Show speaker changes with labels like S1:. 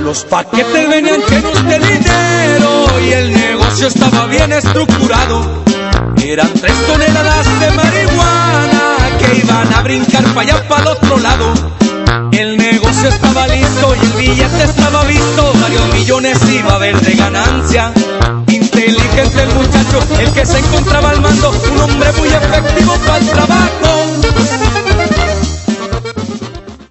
S1: Los paquetes venían llenos de dinero y el negocio estaba bien estructurado. Eran 3 toneladas de marihuana que iban a brincar para allá, para el otro lado. El negocio estaba listo y el billete estaba visto. Varios millones iba a haber de ganancia. Inteligente el muchacho, el que se encontraba al mando, un hombre muy efectivo para el trabajo.